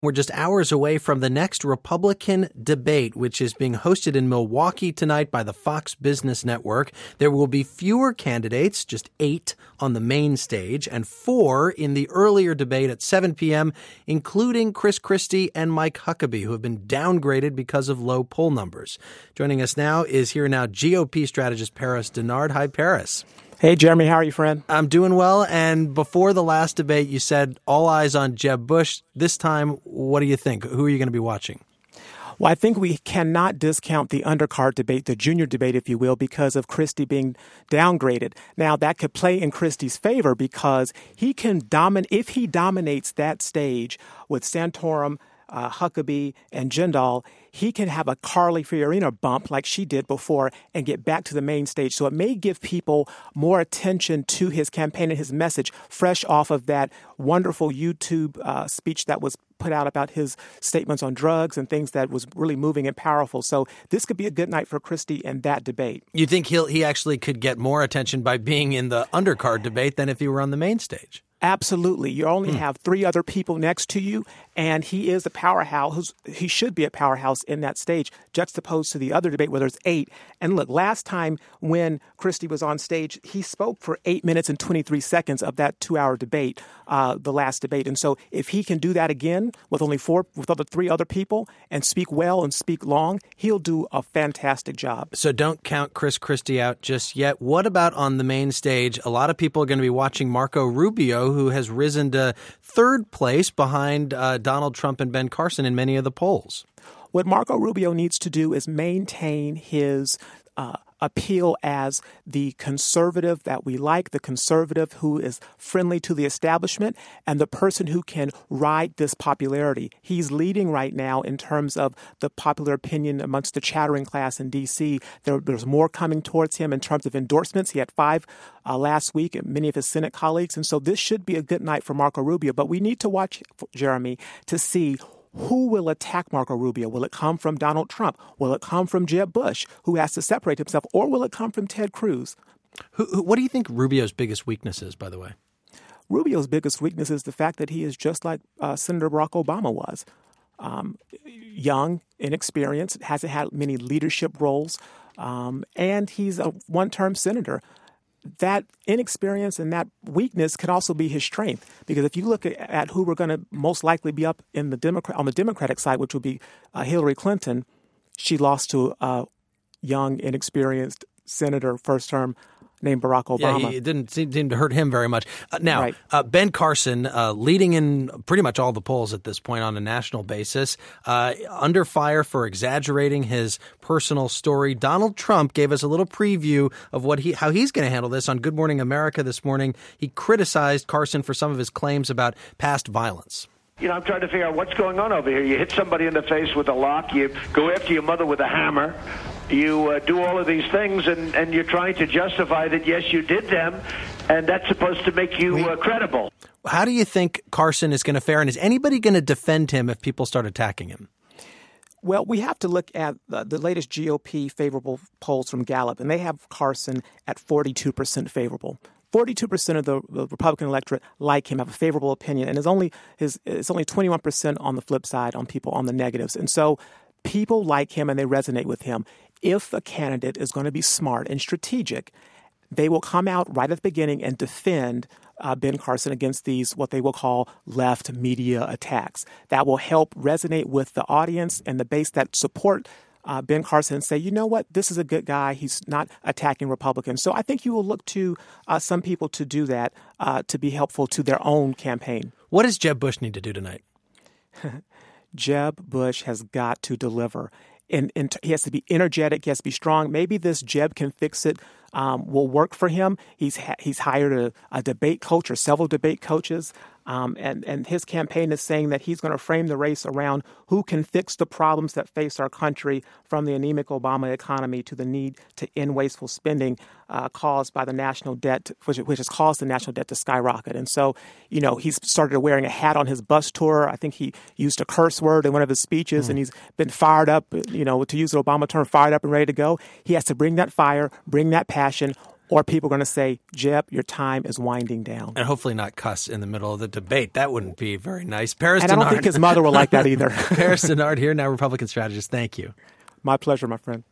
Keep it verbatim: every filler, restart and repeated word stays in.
We're just hours away from the next Republican debate, which is being hosted in Milwaukee tonight by the Fox Business Network. There will be fewer candidates, just eight on the main stage, and four in the earlier debate at seven p.m., including Chris Christie and Mike Huckabee, who have been downgraded because of low poll numbers. Joining us now is Here Now G O P strategist Paris Dennard. Hi, Paris. Hey, Jeremy, how are you, friend? I'm doing well. And before the last debate, you said all eyes on Jeb Bush. This time, what do you think? Who are you going to be watching? Well, I think we cannot discount the undercard debate, the junior debate, if you will, because of Christie being downgraded. Now, that could play in Christie's favor because he can dominate, if he dominates that stage with Santorum, Uh, Huckabee and Jindal, he can have a Carly Fiorina bump like she did before and get back to the main stage. So it may give people more attention to his campaign and his message fresh off of that wonderful YouTube uh, speech that was put out about his statements on drugs and things that was really moving and powerful. So this could be a good night for Christie in that debate. You think he'll he actually could get more attention by being in the undercard debate than if he were on the main stage? Absolutely. You only hmm. have three other people next to you, and he is a powerhouse. He should be a powerhouse in that stage, juxtaposed to the other debate where there's eight. And look, last time when Christie was on stage, he spoke for eight minutes and twenty-three seconds of that two-hour debate, uh, the last debate. And so if he can do that again with only four, with other three other people and speak well and speak long, he'll do a fantastic job. So don't count Chris Christie out just yet. What about on the main stage? A lot of people are going to be watching Marco Rubio, who has risen to third place behind uh, Donald Trump and Ben Carson in many of the polls. What Marco Rubio needs to do is maintain his uh, appeal as the conservative that we like, the conservative who is friendly to the establishment, and the person who can ride this popularity. He's leading right now in terms of the popular opinion amongst the chattering class in D C. There, there's more coming towards him in terms of endorsements. He had five uh, last week, and many of his Senate colleagues. And so this should be a good night for Marco Rubio. But we need to watch, Jeremy, to see who will attack Marco Rubio. Will it come from Donald Trump? Will it come from Jeb Bush, who has to separate himself? Or will it come from Ted Cruz? Who, who, what do you think Rubio's biggest weakness is, by the way? Rubio's biggest weakness is the fact that he is just like uh, Senator Barack Obama was. Um, young, inexperienced, hasn't had many leadership roles, um, and he's a one-term senator. That inexperience and that weakness can also be his strength, because if you look at, at who we're going to most likely be up in the Democrat on the Democratic side, which would be uh, Hillary Clinton, she lost to a young, inexperienced senator, first term, named Barack Obama. Yeah, he, it didn't seem, seem to hurt him very much. Uh, now, right. uh, Ben Carson, uh, leading in pretty much all the polls at this point on a national basis, uh, under fire for exaggerating his personal story. Donald Trump gave us a little preview of what he how he's going to handle this on Good Morning America this morning. He criticized Carson for some of his claims about past violence. You know, I'm trying to figure out what's going on over here. You hit somebody in the face with a lock. You go after your mother with a hammer. You uh, do all of these things, and, and you're trying to justify that, yes, you did them, and that's supposed to make you uh, credible. How do you think Carson is going to fare, and is anybody going to defend him if people start attacking him? Well, we have to look at the, the latest G O P favorable polls from Gallup, and they have Carson at forty-two percent favorable. forty-two percent of the, the Republican electorate like him, have a favorable opinion, and it's only his it's only twenty-one percent on the flip side on people on the negatives. And so people like him and they resonate with him. If a candidate is going to be smart and strategic, they will come out right at the beginning and defend uh, Ben Carson against these, what they will call left media attacks. That will help resonate with the audience and the base that support uh, Ben Carson and say, you know what, this is a good guy. He's not attacking Republicans. So I think you will look to uh, some people to do that uh, to be helpful to their own campaign. What does Jeb Bush need to do tonight? Jeb Bush has got to deliver. And, and he has to be energetic. He has to be strong. Maybe this Jeb can fix it um, will work for him. He's ha- he's hired a, a debate coach or several debate coaches. Um, and, and his campaign is saying that he's going to frame the race around who can fix the problems that face our country, from the anemic Obama economy to the need to end wasteful spending uh, caused by the national debt, which, which has caused the national debt to skyrocket. And so, you know, he's started wearing a hat on his bus tour. I think he used a curse word in one of his speeches, mm. and he's been fired up, you know, to use an Obama term, fired up and ready to go. He has to bring that fire, bring that passion or people are going to say, Jeb, your time is winding down. And hopefully not cuss in the middle of the debate. That wouldn't be very nice. Paris and I don't Dennard. think his mother will like that either. Paris Dennard here, now Republican strategist. Thank you. My pleasure, my friend.